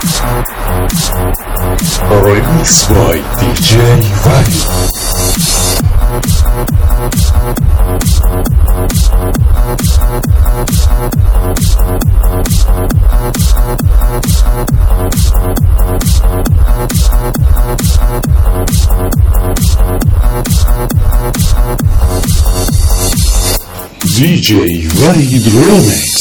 Remix by DJ Vali. DJ Vali Remix.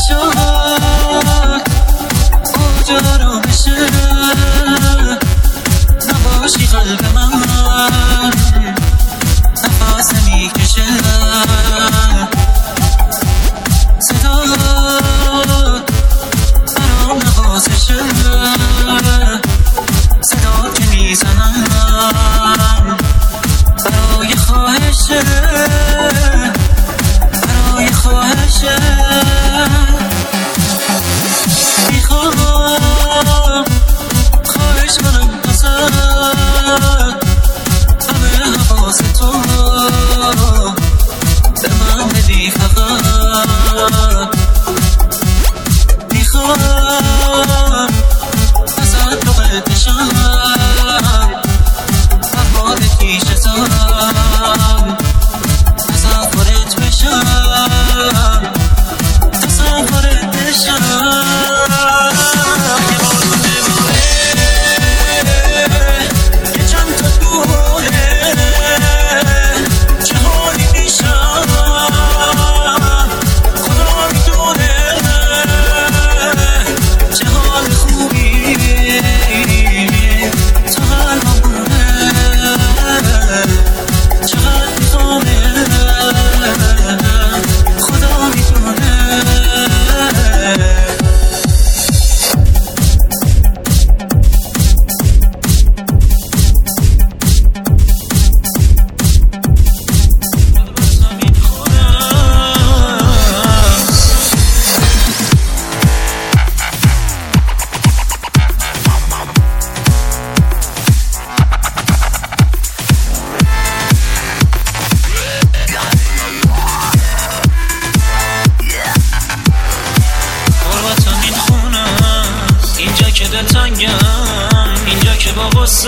اینجا که با غصه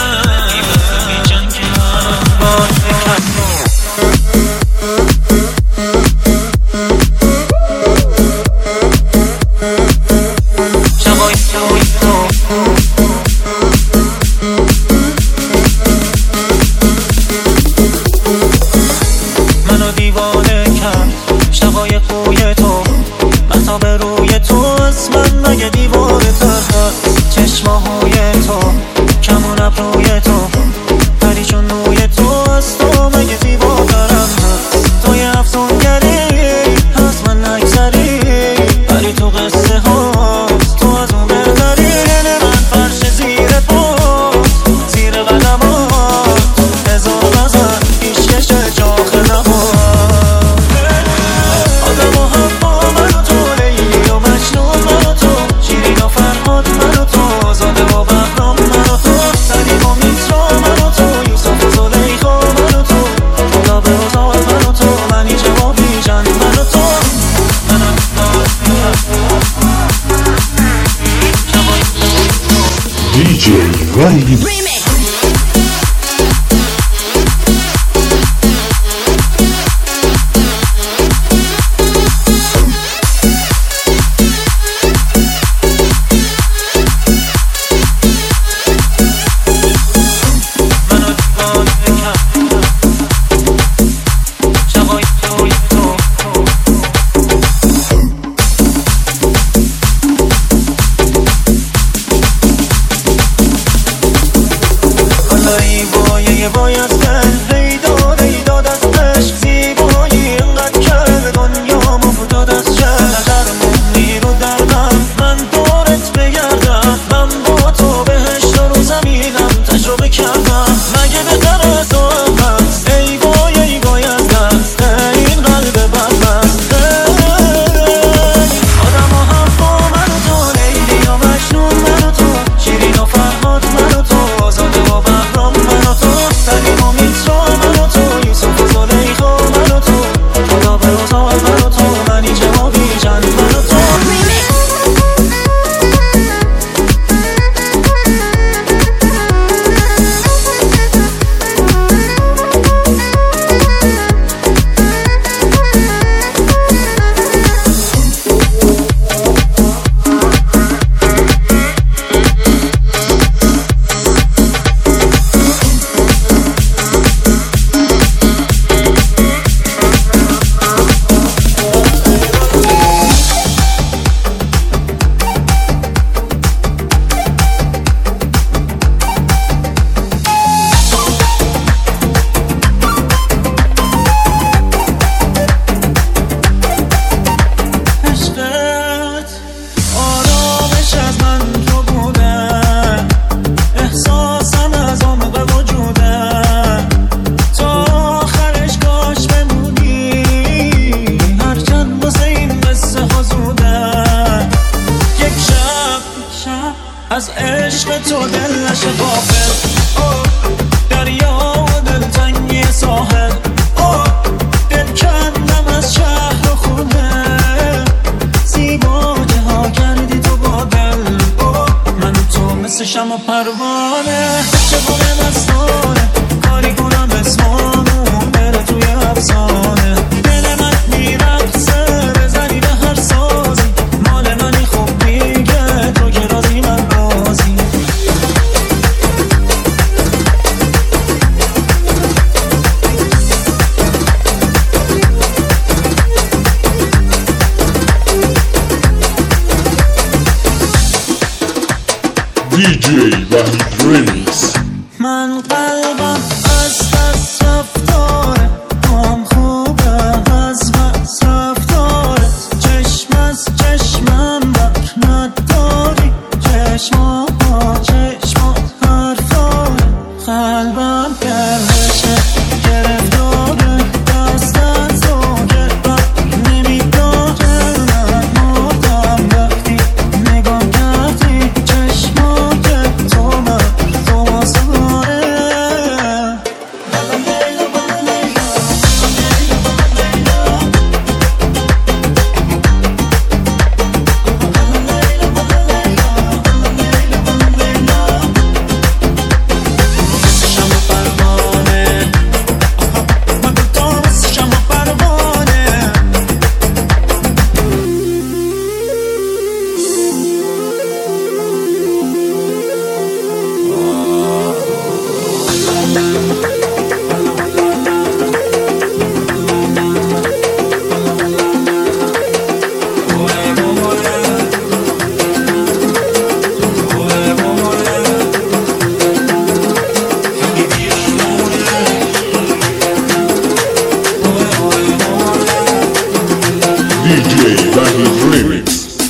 منو دیوانه کرد شقایق بوی تو مهتاب روی تو از من مگه دیوانه تر چشماهای تو کمون ابروی تو پری چون روی تو از تو مگه دیوانم توی افسونگری از من نگذری ولی تو قصه هاست تو از اون برداری من فرش زیر پاس زیر قدمات هزار نظر پیشکش جاخ نباد آدم و حوا من و تو لیلی و مجنون من و تو شیرین و فرهاد من و تو زاده و بهرام من و تو سلیم و میترا من و تو یوسف و زلیخا من و تو گلاب و زار من و تو منیژه و بیژن من و تو DJ Vali از عشق تو دل نشه غافل. دریا و دلتنگی ساحل، دل کندم از شهر و خونه، زیبا جها کردی تو با دل. من تو مثل شمع و پروانه، چگونه مستانه کاری کنم اسمانو بره توی افسانه. دل من میرقصه بزنی به هر سازی، مال منی خوب دیگه تو که رازی من رازی. DJ Wahid Remix. من قلبم از دست رفتاره، هم خوبه از بس رفتاره. چشم از چشمم بر نداری، چشما با چشما حرفاره. قلبم گرشه گرفتاره، دست از تو گرفت نمیداره. من مردم وقتی نگاه کردی، چشما که تو DJ Wahid Remix.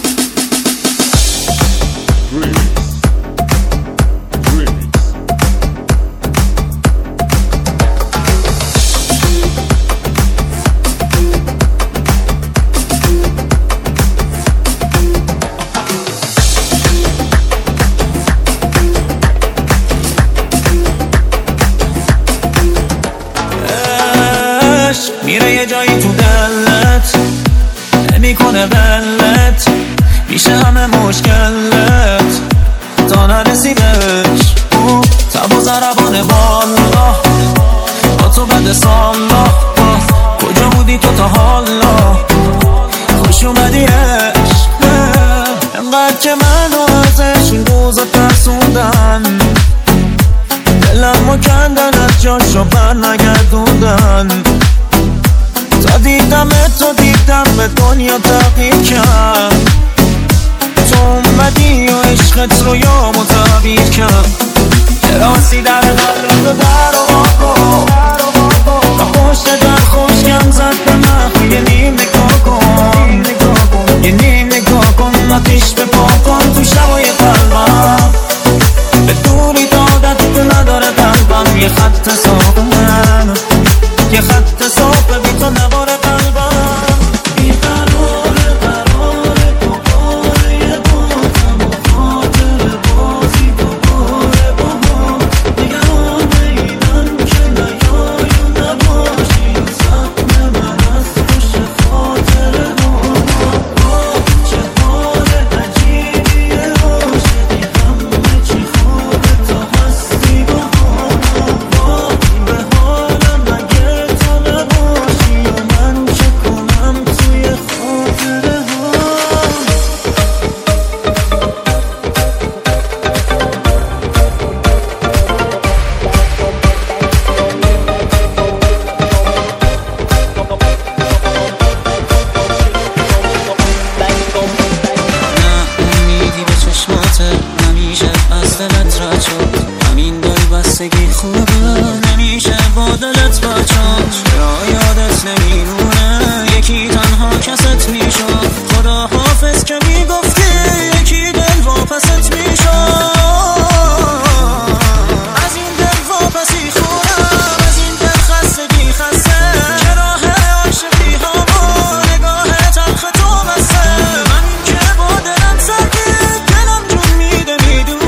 میره یه جایی تو دلت، نمیکنه بلت، میشه همه مشکلت تا نرسی بهش. تب و ضربان بالا با تو بد سالا، کجا بودی تو تا حالا؟ خوش اومدی عشق، انقدر که منو ازش این روزا ترسوندن، دلمو کندن از جاشو بر نگردوندن. تا دیدمت تو دیدم به دنیا تغییر کرد، تو اومدی و عشقت رو یامو تعبیر کرد. راسی در قلب رو در و آقا، تا پشت در خوشگم زد به من. یه نیم نگاه کن، یه نیم نگاه کن، آتیش به پا کن تو شبای قلبم. به دوری دادت نداره قلبم، یه خط صاف من، یه خط صاف بی تو نباره قلبم. بی قراره قراره دوباره یه بازم و خاطر بازی دوباره با هم. نگران اینم که نیای و نباشی، زخم من از خوش خاطر ما. چه حال عجیبیه عاشقی، همه چی خوبه تا هستی با هم. به حالم اگه تو نباشی و من چه کنم توی خاطره ها. نه امیدی به چشماته، همیشه از دلت رد شد. همین دل بستگی خوبه، نمیشه با دلت بچاد. چرا یادت نمیمونه یکی تنها کست میشد؟ خدا حافظ که میگفتی یکی دل واپست میشد. از این دل واپسی خورم، از این دل خستگی خسته، که راه عاشقی هوا نگاه تلخ تو بسته. من که با دلم سرگیر، دلم جون میده میدونه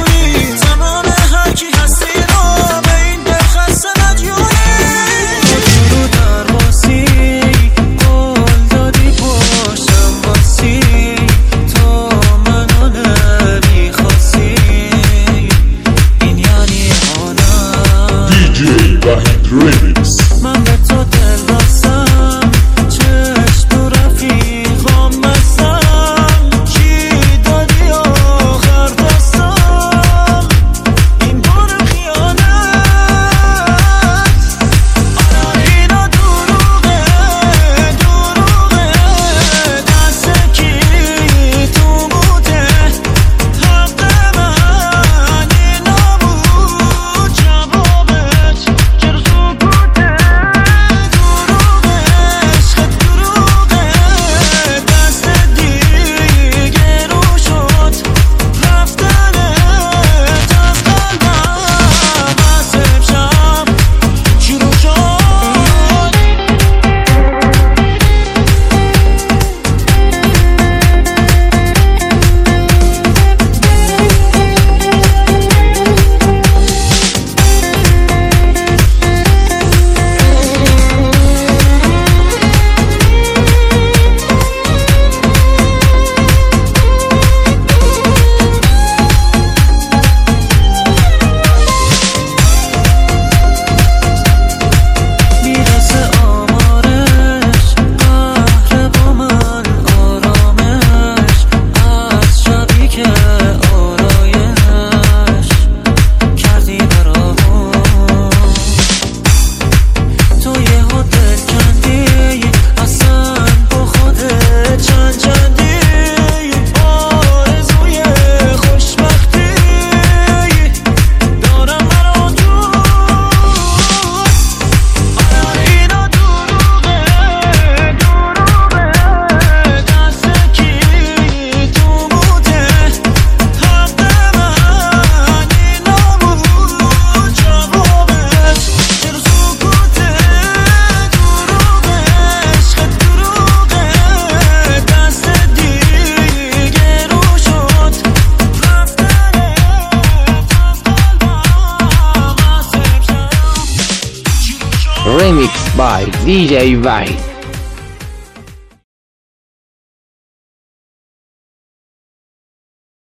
by DJ Wahid.